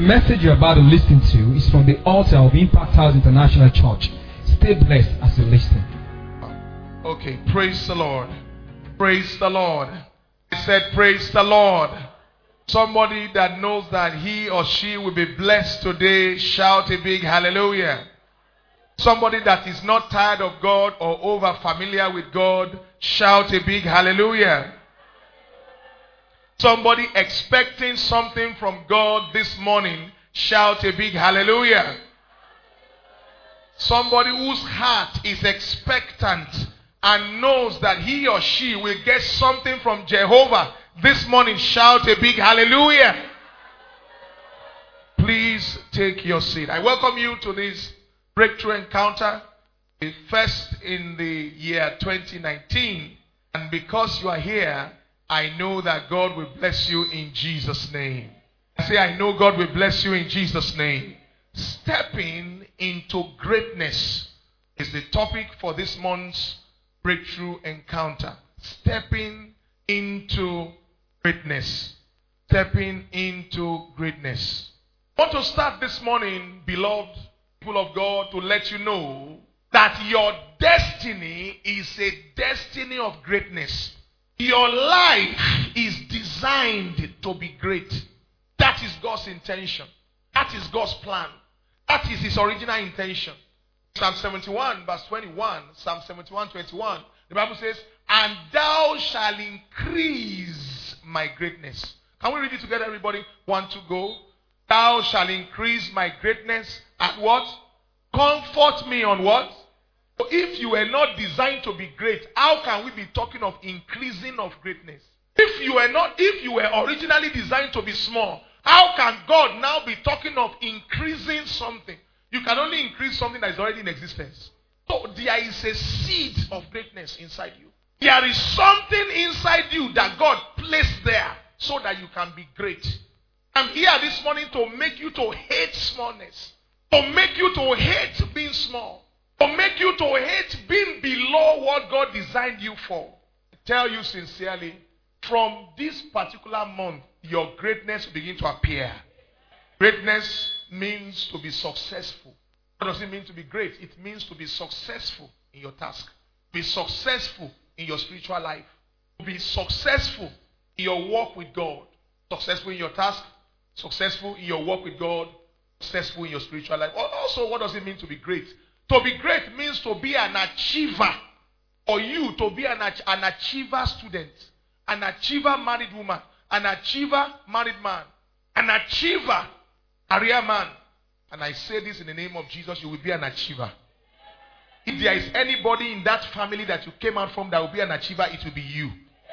message you're about to listen to is from the altar of Impact House International Church. Stay blessed as you listen. Okay, praise the Lord. Praise the Lord. I said, praise the Lord. Somebody that knows that he or she will be blessed today, shout a big hallelujah. Somebody that is not tired of God or over familiar with God, shout a big hallelujah. Somebody expecting something from God this morning, shout a big hallelujah. Somebody whose heart is expectant and knows that he or she will get something from Jehovah this morning, shout a big hallelujah. Please take your seat. I welcome you to this breakthrough encounter, the first in the year 2019. And because you are here, I know that God will bless you in Jesus' name. I say, I know God will bless you in Jesus' name. Stepping into greatness is the topic for this month's breakthrough encounter. Stepping into greatness. Stepping into greatness. I want to start this morning, beloved people of God, to let you know that your destiny is a destiny of greatness. Your life is designed to be great. That is God's intention. That is God's plan. That is his original intention. Psalm 71 verse 21. Psalm 71 21. The Bible says, and thou shalt increase my greatness. Can we read it together, everybody? 1, 2, go. Thou shalt increase my greatness at what? Comfort me on what? If you were not designed to be great, how can we be talking of increasing of greatness? If you were originally designed to be small, how can God now be talking of increasing something? You can only increase something that is already in existence. So there is a seed of greatness inside you. There is something inside you that God placed there so that you can be great. I'm here this morning to make you to hate smallness. To make you to hate being small. To make you to hate being below what God designed you for. I tell you sincerely, from this particular month, your greatness will begin to appear. Greatness means to be successful. What does it mean to be great? It means to be successful in your task. Be successful in your spiritual life. Be successful in your walk with God. Successful in your task. Successful in your walk with God. Successful in your spiritual life. Also, what does it mean to be great? To be great means to be an achiever. Or you to be an achiever student. An achiever married woman. An achiever married man. An achiever career man. And I say this in the name of Jesus, you will be an achiever. If there is anybody in that family that you came out from that will be an achiever, it will be you.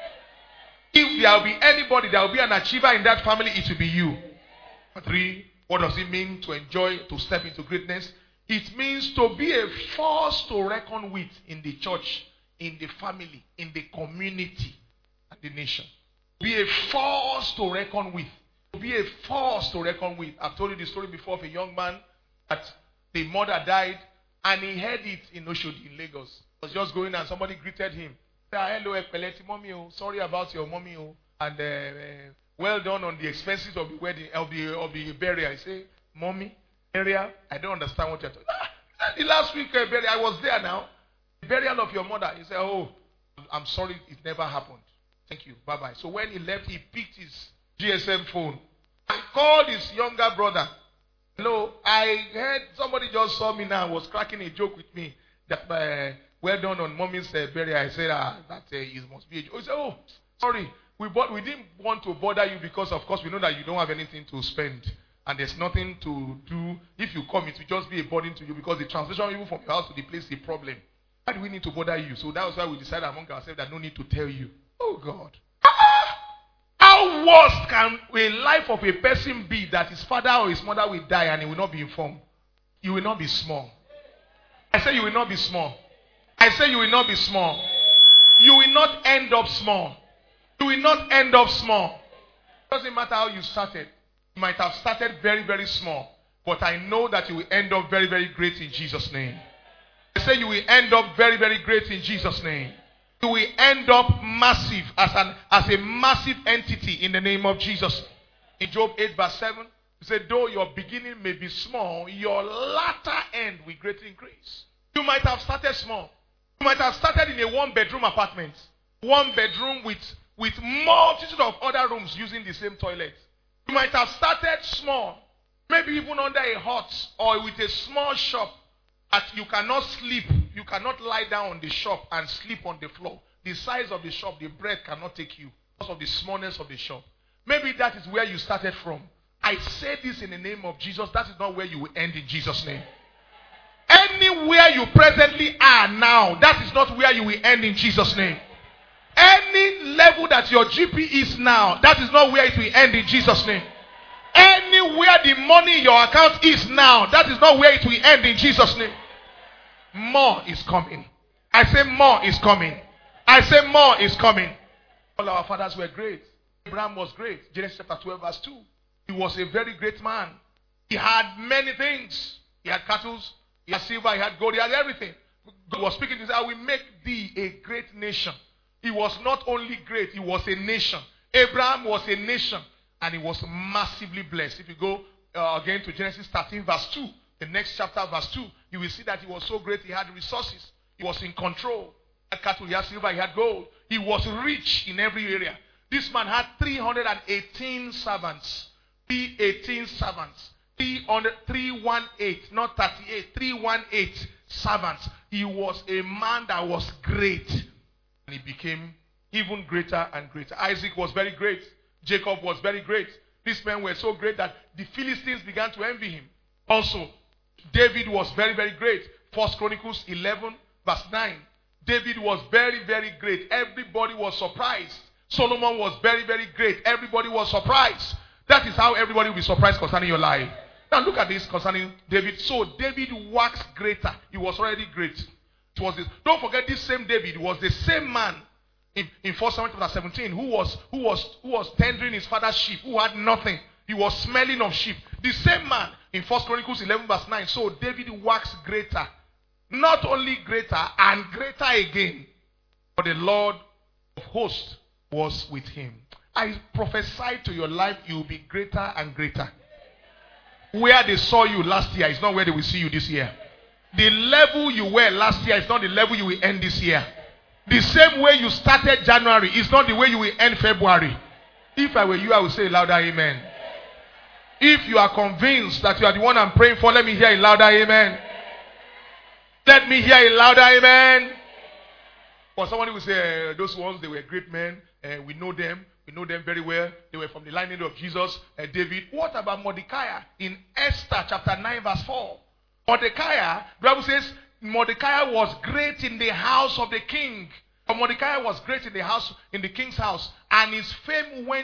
If there will be anybody that will be an achiever in that family, it will be you. 3, what does it mean to enjoy, to step into greatness? It means to be a force to reckon with in the church, in the family, in the community, and the nation. Be a force to reckon with. Be a force to reckon with. I've told you the story before of a young man that the mother died and he heard it in Oshodi in Lagos. He was just going and somebody greeted him. Hello, Epeleti mommy, sorry about your mommy, and well done on the expenses of the wedding, of the burial. I say, mommy, burial? I don't understand what you're talking about. The last week burial, I was there now. The burial of your mother. He said, oh, I'm sorry, it never happened. Thank you, bye-bye. So when he left, he picked his GSM phone and called his younger brother. Hello, I heard somebody just saw me now and was cracking a joke with me that well done on mommy's burial. I said, that it must be a joke. He said, oh, sorry, we didn't want to bother you because of course we know that you don't have anything to spend and there's nothing to do. If you come, it will just be a burden to you because the translation even from your house to the place is a problem. Why do we need to bother you? So that was why we decided among ourselves that no need to tell you. Oh God. How worse can a life of a person be that his father or his mother will die and he will not be informed? You will not be small. I say you will not be small. I say you will not be small. You will not end up small. You will not end up small. It doesn't matter how you started. You might have started very, very small. But I know that you will end up very, very great in Jesus' name. I say you will end up very, very great in Jesus' name. You will end up massive as a massive entity in the name of Jesus. In Job 8 verse 7, He said, though your beginning may be small, your latter end will greatly increase. You might have started small. You might have started in a one-bedroom apartment. One bedroom with multitude of other rooms using the same toilet. You might have started small. Maybe even under a hut or with a small shop. That you cannot sleep. You cannot lie down on the shop and sleep on the floor. The size of the shop, the bread cannot take you because of the smallness of the shop. Maybe that is where you started from. I say this in the name of Jesus. That is not where you will end in Jesus' name. Anywhere you presently are now, that is not where you will end in Jesus' name. Any level that your GP is now, that is not where it will end in Jesus' name. Anywhere the money in your account is now, that is not where it will end in Jesus' name. More is coming. I say more is coming. I say more is coming. All our fathers were great. Abraham was great. Genesis chapter 12 verse 2. He was a very great man. He had many things. He had cattle, he had silver, he had gold, he had everything. God was speaking to him, I will make thee a great nation. He was not only great, he was a nation. Abraham was a nation. And he was massively blessed. If you go again to Genesis 13 verse 2, the next chapter verse 2, you will see that he was so great, he had resources. He was in control. He had cattle, he had silver, he had gold. He was rich in every area. This man had 318 servants. 318 servants. 318, not 38, 318 servants. He was a man that was great. And he became even greater and greater. Isaac was very great. Jacob was very great. These men were so great that the Philistines began to envy him. Also, David was very, very great. 1 Chronicles 11 verse 9. David was very, very great. Everybody was surprised. Solomon was very, very great. Everybody was surprised. That is how everybody will be surprised concerning your life. Now look at this concerning David. So David waxed greater. He was already great. It was this. Don't forget, this same David was the same man in 1 Samuel chapter 17 who was tendering his father's sheep, who had nothing. He was smelling of sheep. The same man in 1 Chronicles 11 verse 9. So David waxed greater. Not only greater and greater again. But the Lord of hosts was with him. I prophesy to your life, you will be greater and greater. Where they saw you last year is not where they will see you this year. The level you were last year is not the level you will end this year. The same way you started January is not the way you will end February. If I were you, I would say louder amen. If you are convinced that you are the one I'm praying for, let me hear a louder amen. Let me hear a louder amen. For somebody will say, those ones, they were great men. We know them. We know them very well. They were from the lineage of Jesus, David. What about Mordecai in Esther chapter 9 verse 4? Mordecai, the Bible says, Mordecai was great in the house of the king. But Mordecai was great in the king's house. And his fame went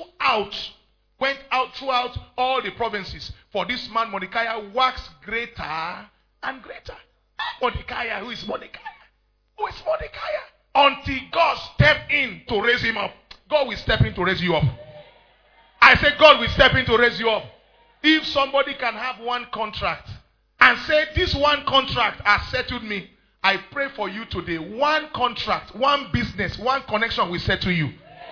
out throughout all the provinces. For this man, Mordecai, waxed greater and greater. Mordecai, who is Mordecai? Who is Mordecai? Until God stepped in to raise him up. God will step in to raise you up. I say God will step in to raise you up. If somebody can have one contract and say, this one contract has settled me, I pray for you today. One contract, one business, one connection will settle you.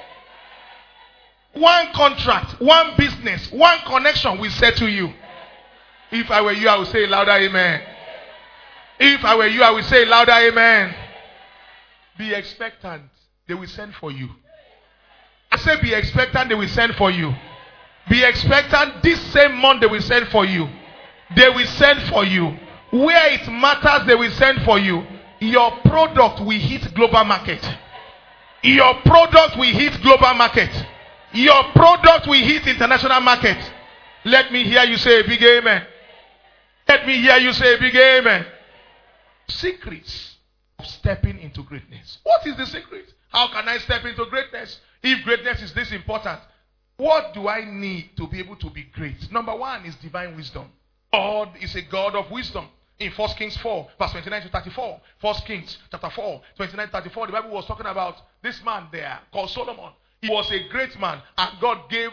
One contract, one business, one connection will settle you. If I were you, I would say louder amen. If I were you, I would say louder amen. Be expectant. They will send for you. I say be expectant, they will send for you. Be expectant, this same month they will send for you. They will send for you. Where it matters, they will send for you. Your product will hit global market. Your product will hit global market. Your product will hit international market. Let me hear you say a big amen. Let me hear you say a big amen. Secrets of stepping into greatness. What is the secret? How can I step into greatness? If greatness is this important, what do I need to be able to be great? Number one is divine wisdom. God is a God of wisdom. In 1 Kings 4, verse 29 to 34. 1 Kings chapter 4, 29 to 34. The Bible was talking about this man there called Solomon. He was a great man, and God gave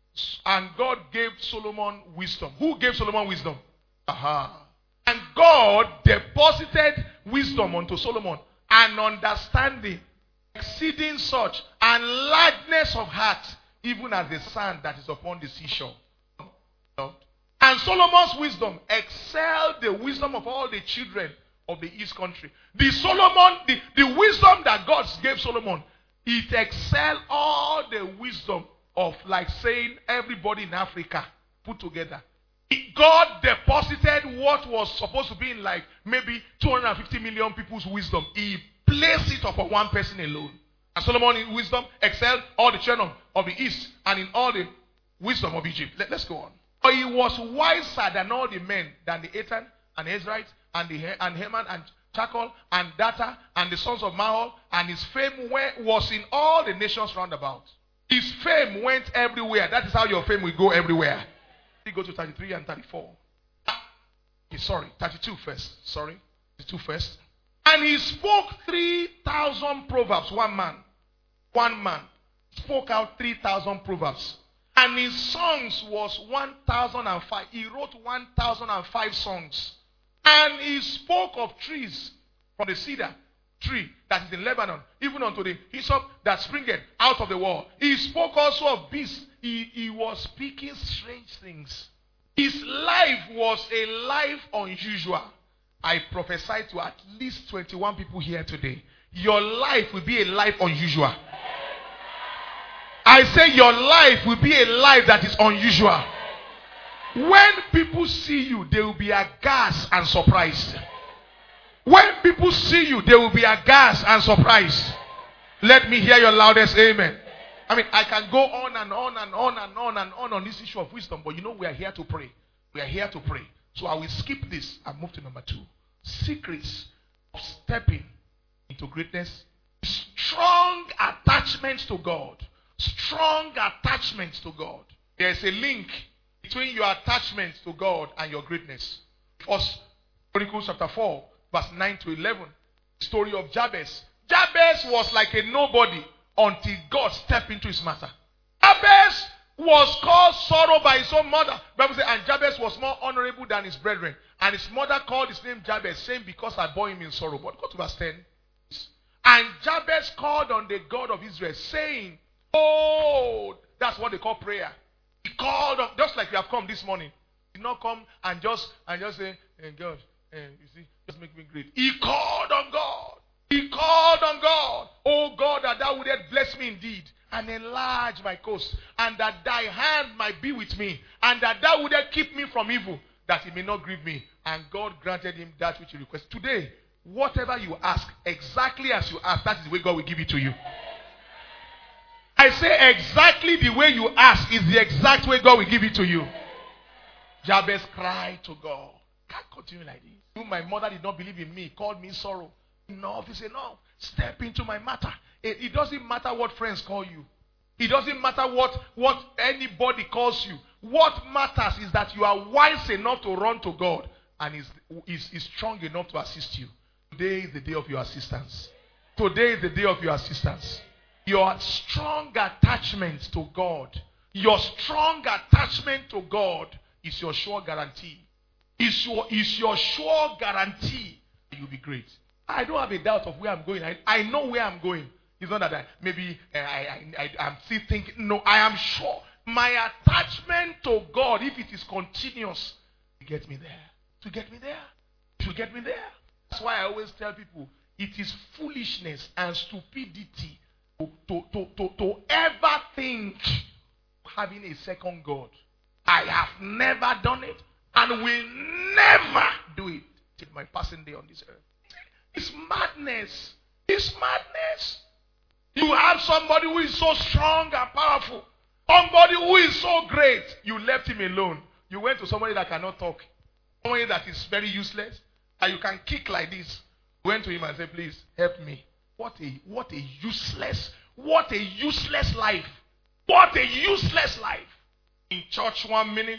Solomon wisdom. Who gave Solomon wisdom? And God deposited wisdom unto Solomon and understanding, exceeding such, and largeness of heart, even as the sand that is upon the seashore. And Solomon's wisdom excelled the wisdom of all the children of the East country. The wisdom that God gave Solomon, it excelled all the wisdom of, like saying, everybody in Africa put together. God deposited what was supposed to be in like maybe 250 million people's wisdom. He placed it upon one person alone. And Solomon in wisdom excelled all the children of the East and in all the wisdom of Egypt. Let's go on. But he was wiser than all the men, than the Ethan and the Ezraites and Heman and Chakol and Data and the sons of Mahol, and his fame was in all the nations round about. His fame went everywhere. That is how your fame will go everywhere. We go to 33 and 34. 32 first. 32 first. And he spoke 3,000 proverbs. One man spoke out 3,000 proverbs. And his songs was 1,005. He wrote 1,005 songs. And he spoke of trees, from the cedar tree that is in Lebanon, even unto the hyssop that springeth out of the wall. He spoke also of beasts. He was speaking strange things. His life was a life unusual. I prophesy to at least 21 people here today. Your life will be a life unusual. I say your life will be a life that is unusual. When people see you, they will be aghast and surprised. When people see you, they will be aghast and surprised. Let me hear your loudest amen. I mean, I can go on and on and on and on and on this issue of wisdom, but you know we are here to pray. We are here to pray. So I will skip this and move to number 2. Secrets of stepping into greatness. Strong attachments to God. Strong attachments to God. There is a link between your attachments to God and your greatness. First Chronicles chapter 4, verse 9 to 11. Story of Jabez. Jabez was like a nobody until God stepped into his matter. Jabez was called sorrow by his own mother. Bible says, and Jabez was more honorable than his brethren. And his mother called his name Jabez, saying, because I bore him in sorrow. But go to verse 10. And Jabez called on the God of Israel, saying, oh, that's what they call prayer. He called on, just like you have come this morning. He did not come and just say, hey, God, you see, just make me great. He called on God. He called on God. Oh God, that thou wouldest bless me indeed, and enlarge my coast, and that thy hand might be with me, and that thou wouldest keep me from evil, that it may not grieve me. And God granted him that which he requested. Today, whatever you ask, exactly as you ask, that is the way God will give it to you. I say exactly the way you ask is the exact way God will give it to you. Jabez cried to God. Can't continue like this. My mother did not believe in me, called me sorrow. Enough is enough. Step into my matter. It doesn't matter what friends call you. It doesn't matter what anybody calls you. What matters is that you are wise enough to run to God and is strong enough to assist you. Today is the day of your assistance. Today is the day of your assistance. Your strong attachment to God. Your strong attachment to God is your sure guarantee. Is your sure guarantee that you'll be great. I don't have a doubt of where I'm going. I know where I'm going. It's not that I'm still thinking. No, I am sure. My attachment to God, if it is continuous, to get me there. To get me there. To get me there. That's why I always tell people, it is foolishness and stupidity to ever think having a second God. I have never done it and will never do it till my passing day on this earth. It's madness. It's madness. You have somebody who is so strong and powerful. Somebody who is so great. You left him alone. You went to somebody that cannot talk. Somebody that is very useless. And you can kick like this. You went to him and said, please help me. What a useless life. What a useless life. In church 1 minute.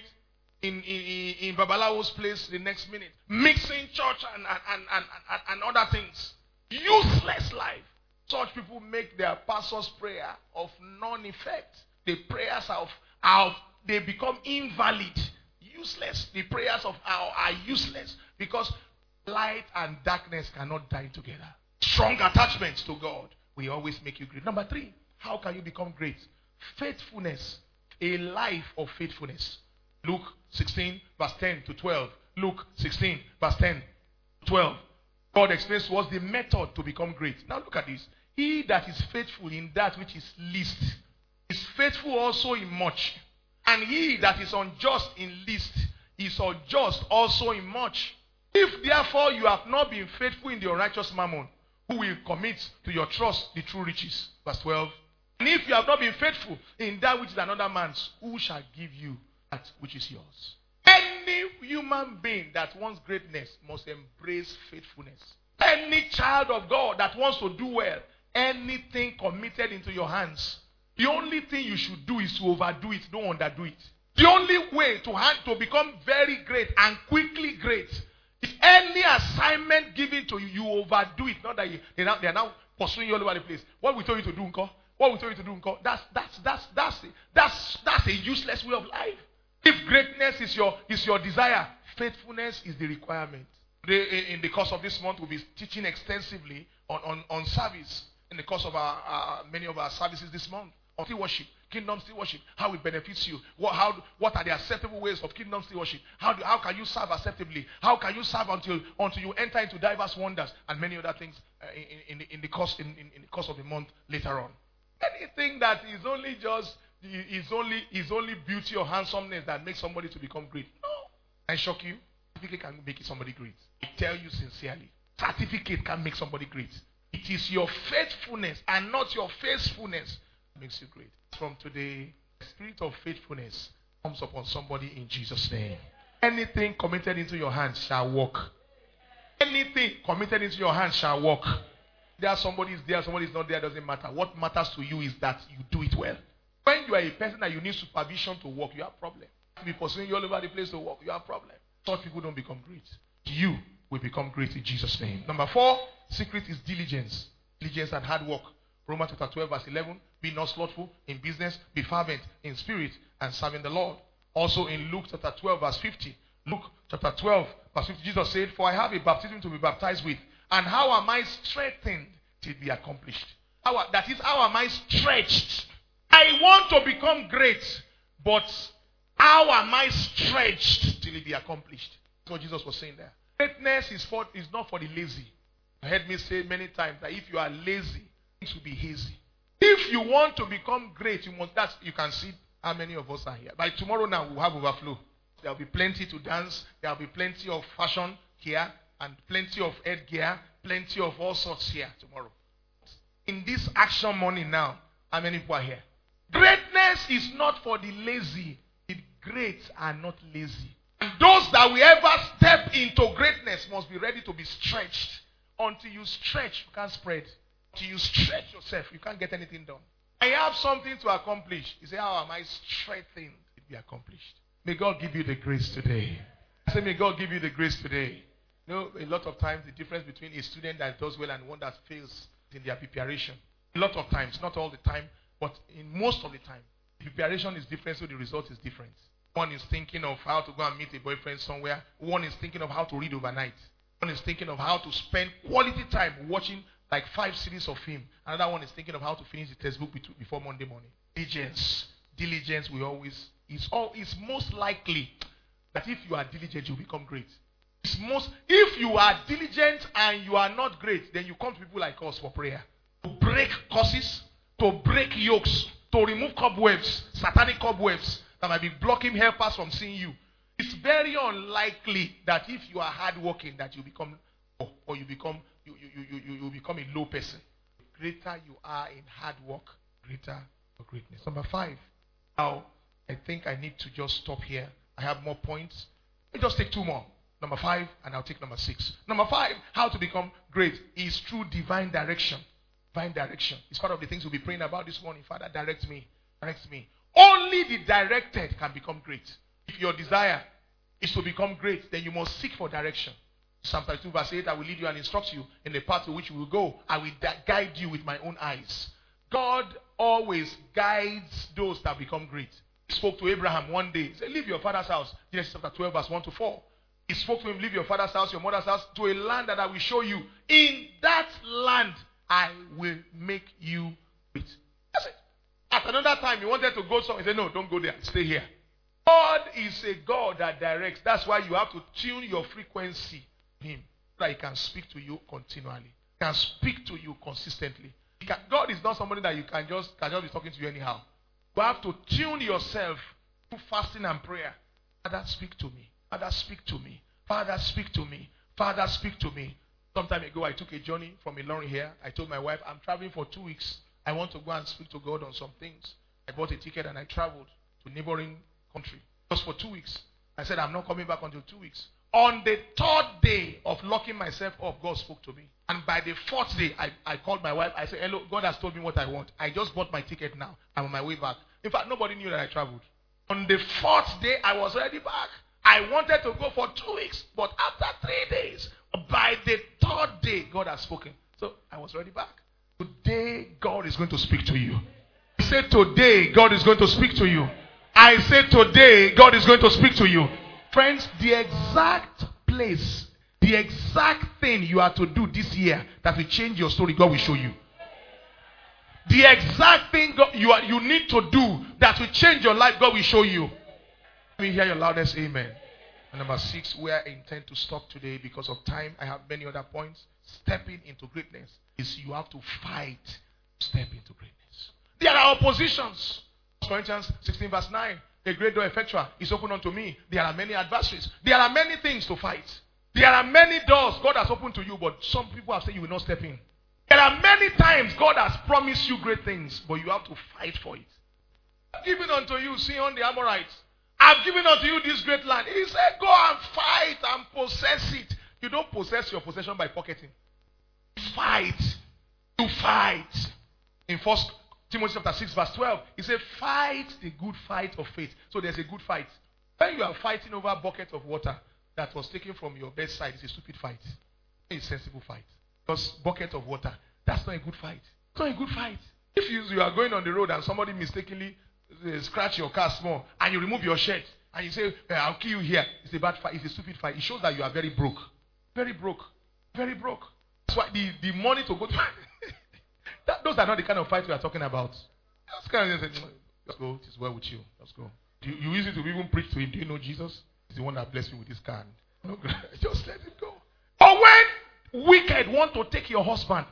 In Babalawo's place the next minute. Mixing church and other things. Useless life. Such people make their pastor's prayer of non-effect. The prayers they become invalid. Useless. The prayers of are useless. Because light and darkness cannot die together. Strong attachments to God will always make you great. Number 3, how can you become great? Faithfulness. A life of faithfulness. Luke 16, verse 10 to 12. Luke 16, verse 10 to 12. God explains to us the method to become great. Now look at this. He that is faithful in that which is least is faithful also in much. And he that is unjust in least is unjust also in much. If therefore you have not been faithful in the unrighteous mammon, who will commit to your trust the true riches? Verse 12. And if you have not been faithful in that which is another man's, who shall give you that which is yours? Any human being that wants greatness must embrace faithfulness. Any child of God that wants to do well, anything committed into your hands, the only thing you should do is to overdo it, don't underdo it. The only way to become very great and quickly great, if any assignment given to you, you overdo it. Not that they're now pursuing you all over the place. What we told you to do, Uncle? What we told you to do, Uncle? That's a useless way of life. If greatness is your desire, faithfulness is the requirement. In the course of this month, we'll be teaching extensively on service. In the course of many of our services this month, on still worship, kingdom still worship, how it benefits you. What are the acceptable ways of kingdom still worship? How can you serve acceptably? How can you serve until you enter into diverse wonders and many other things in the course of the month later on. Anything that is only just is only beauty or handsomeness that makes somebody to become great. No. I shock you. Certificate can make somebody great. I tell you sincerely. Certificate can make somebody great. It is your faithfulness and not your faithfulness that makes you great. From today, the spirit of faithfulness comes upon somebody in Jesus' name. Anything committed into your hands shall work. Anything committed into your hands shall work. Somebody is there, somebody is not there, doesn't matter. What matters to you is that you do it well. When you are a person that you need supervision to work, you have problem. To be pursuing you all over the place to work, you have problem. Such people don't become great. You will become great in Jesus' name. Number 4, secret is diligence. Diligence and hard work. Romans chapter 12 verse 11. Be not slothful in business, be fervent in spirit and serving the Lord. Also in Luke chapter 12 verse 50. Luke chapter 12 verse 50. Jesus said, for I have a baptism to be baptized with. And how am I strengthened till it be accomplished? How am I stretched? I want to become great, but how am I stretched till it be accomplished? That's what Jesus was saying there. Greatness is not for the lazy. You heard me say many times that if you are lazy, things will be hazy. If you want to become great, you can see how many of us are here. By tomorrow now, we'll have overflow. There will be plenty to dance. There will be plenty of fashion here. And plenty of headgear, plenty of all sorts here tomorrow. In this action morning now, how many people are here? Greatness is not for the lazy. The great are not lazy. And those that will ever step into greatness must be ready to be stretched. Until you stretch, you can't spread. Until you stretch yourself, you can't get anything done. I have something to accomplish. You say, how am I strengthened? It be accomplished. May God give you the grace today. I say, may God give you the grace today. You know, a lot of times the difference between a student that does well and one that fails is in their preparation. A lot of times, not all the time, but in most of the time, the preparation is different, so the result is different. One is thinking of how to go and meet a boyfriend somewhere. One is thinking of how to read overnight. One is thinking of how to spend quality time watching like 5 series of film. Another one is thinking of how to finish the textbook before Monday morning. Diligence is most likely that if you are diligent, you become great. If you are diligent and you are not great, then you come to people like us for prayer. To break curses, to break yokes, to remove cobwebs, satanic cobwebs that might be blocking helpers from seeing you. It's very unlikely that if you are hardworking that you become you become a low person. The greater you are in hard work, greater your greatness. Number 5. Now, I think I need to just stop here. I have more points. Let me just take 2 more. Number 5, and I'll take number 6. Number 5, how to become great is through divine direction. Divine direction. It's part of the things we'll be praying about this morning. Father, direct me. Direct me. Only the directed can become great. If your desire is to become great, then you must seek for direction. Psalm 32 verse 8, I will lead you and instruct you in the path to which you will go. I will guide you with my own eyes. God always guides those that become great. He spoke to Abraham one day. He said, leave your father's house. Genesis chapter 12 verse 1 to 4. He spoke to him, leave your father's house, your mother's house, to a land that I will show you. In that land, I will make you great. That's it. At another time, he wanted to go somewhere. He said, no, don't go there. Stay here. God is a God that directs. That's why you have to tune your frequency to Him, so that He can speak to you continually. He can speak to you consistently. God is not somebody that you can just be talking to you anyhow. You have to tune yourself through fasting and prayer. Father, speak to me. Father, speak to me. Father, speak to me. Father, speak to me. Some time ago, I took a journey from Ilorin here. I told my wife, I'm traveling for 2 weeks. I want to go and speak to God on some things. I bought a ticket and I traveled to a neighboring country. Just for 2 weeks. I said, I'm not coming back until 2 weeks. On the 3rd day of locking myself up, God spoke to me. And by the 4th day, I called my wife. I said, hello, God has told me what I want. I just bought my ticket now. I'm on my way back. In fact, nobody knew that I traveled. On the 4th day, I was already back. I wanted to go for 2 weeks. But after 3 days, by the 3rd day, God has spoken. So I was already back. Today, God is going to speak to you. I said, today, God is going to speak to you. I said, today, God is going to speak to you. Friends, the exact place, the exact thing you are to do this year that will change your story, God will show you. The exact thing you need to do that will change your life, God will show you. Let me hear your loudest amen. And number 6, where I intend to stop today because of time, I have many other points. Stepping into greatness is you have to fight to step into greatness. There are oppositions. For instance, 16 verse 9. A great door effectual is open unto me. There are many adversaries. There are many things to fight. There are many doors God has opened to you, but some people have said you will not step in. There are many times God has promised you great things, but you have to fight for it. I've given unto you, Sihon the Amorites. I've given unto you this great land. He said, go and fight and possess it. You don't possess your possession by pocketing. Fight. You fight. In 1 Timothy chapter 6 verse 12, he said, fight the good fight of faith. So there's a good fight. When you are fighting over a bucket of water that was taken from your bedside, it's a stupid fight. It's a sensible fight. Because bucket of water, that's not a good fight. It's not a good fight. If you are going on the road and somebody mistakenly scratch your car small and you remove your shirt and you say, I'll kill you here, it's a bad fight. It's a stupid fight. It shows that you are very broke. Very broke. Very broke. That's why the money to go to... those are not the kind of fights we are talking about. Just kind of just go, it's well with you. Just go. You use it to even preach to him. Do you know Jesus? He's the one that blessed you with his car. No, just let it go. Or when wicked want to take your husband.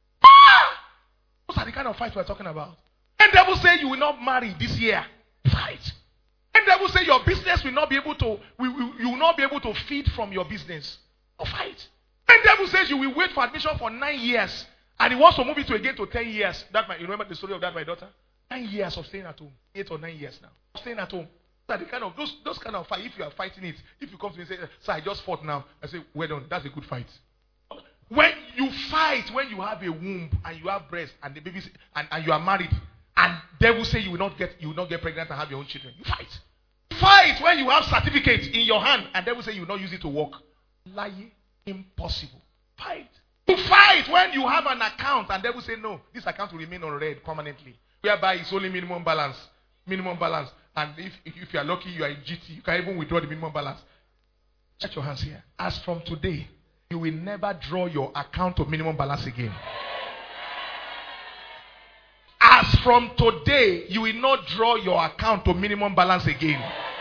Those are the kind of fights we are talking about. And devil say you will not marry this year. Fight. And devil say your business will not be able to, you will not be able to feed from your business. Fight. And devil says you will wait for admission for 9 years. And he wants to move it again to 10 years. You remember the story of that, my daughter? 9 years of staying at home. 8 or 9 years now. Staying at home. Those kind of fight, if you are fighting it, if you come to me and say, sir, I just fought now. I say, well done. That's a good fight. When you fight, when you have a womb and you have breast and the baby and you are married, and devil say you will not get pregnant and have your own children. You fight. Fight when you have certificates in your hand and devil say you will not use it to work. Lie. Impossible. Fight. You fight when you have an account and devil say no, this account will remain on red permanently. Whereby it's only minimum balance. Minimum balance. And if you are lucky, you are in GT, you can even withdraw the minimum balance. Check your hands here. As from today, you will never draw your account to minimum balance again. As from today, you will not draw your account to minimum balance again.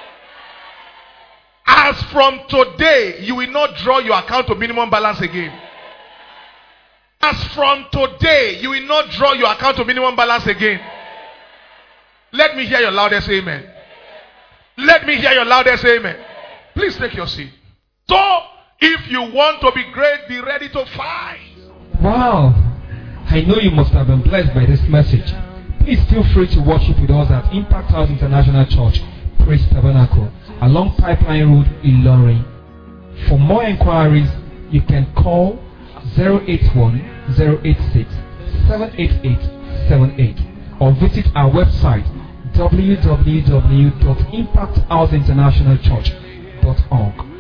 As from today, you will not draw your account to minimum balance again. As from today, you will not draw your account to minimum balance again. Let me hear your loudest amen. Let me hear your loudest amen. Please take your seat. So, if you want to be great, be ready to fight. Wow. I know you must have been blessed by this message. Please feel free to worship with us at Impact House International Church, Praise Tabernacle, along Pipeline Road, Ilorin. For more inquiries, you can call 081-086-78878 or visit our website www.impacthouseinternationalchurch.org.